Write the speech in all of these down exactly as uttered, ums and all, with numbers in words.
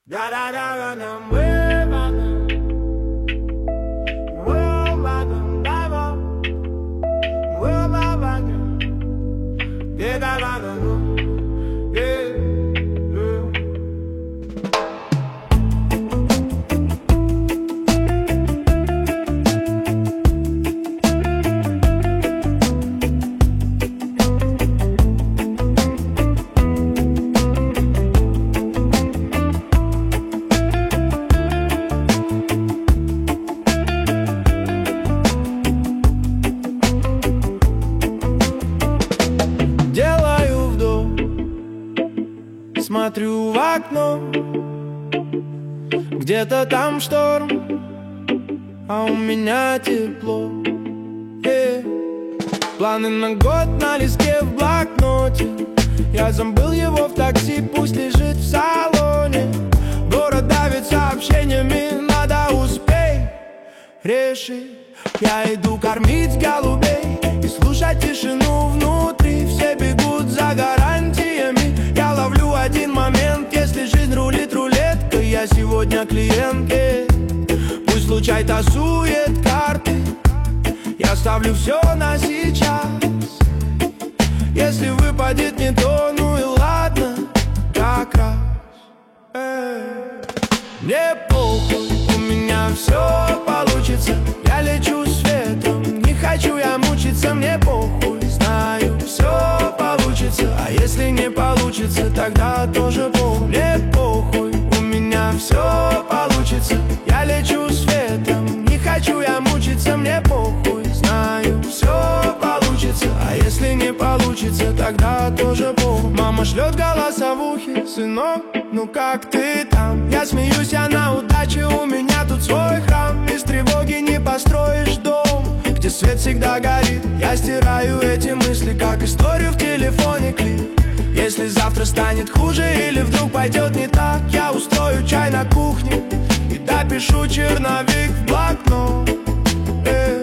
Смотрю в окно, где-то там шторм, а у меня тепло. э. Планы на год на листке в блокноте. Я забыл его в такси, пусть лежит в салоне. Город давит сообщениями, надо успеть решить. Я иду кормить голубей и слушать тишину внутри. Все бегут за гарантиями. Я ловлю один момент, если жизнь рулит рулеткой. Я сегодня клиентке, пусть случай тасует карты. Я ставлю все на сейчас. Если выпадет не то, ну и ладно, как раз. Эй. Мне похуй, у меня все получится. Я лечу с ветром, не хочу я мучиться. Мне похуй, знаю, все получится. А если не получится, тогда тоже похуй. Мне похуй, у меня все получится. Я лечу с ветром, не хочу я мучиться. Мне похуй, знаю, все получится. А если не получится, тогда тоже похуй. Мама шлет голосовухи: сынок, ну как ты там? Я смеюсь, я на удаче, у меня тут свой храм. Без тревоги не построишь дом, где свет всегда горит. Я стираю эти мысли, как историю в телефоне клип. Если завтра станет хуже или вдруг пойдет не так, я устрою чай на кухне и допишу черновик в блокнот. э.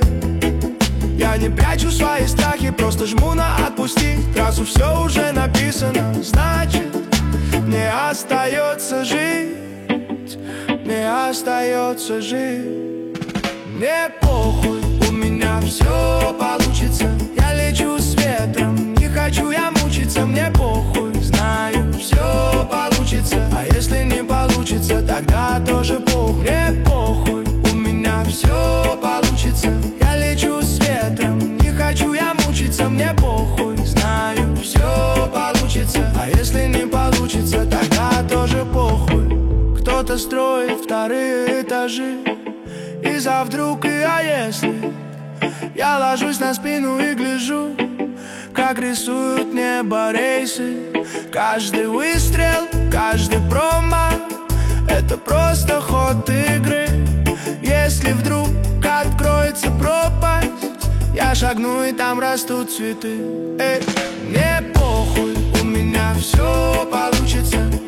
Я не прячу свои страхи, просто жму на отпусти. Раз все уже написано, значит мне остается жить. Мне остается жить. Мне похуй, у меня все получится. Я лечу с ветром, не хочу я мучиться. Мне похуй, знаю, все получится. А если не получится, тогда тоже похуй. Мне похуй, у меня все получится. Я лечу с ветром, не хочу я мучиться. Мне похуй, знаю, все получится. А если не получится, тогда тоже похуй. Кто-то строит вторые этажи из-за вдруг и а если. Я ложусь на спину и гляжу, как рисуют небо рейсы. Каждый выстрел, каждый промах — это просто ход игры. Если вдруг откроется пропасть, я шагну и там растут цветы. Эй, мне похуй, у меня все получится.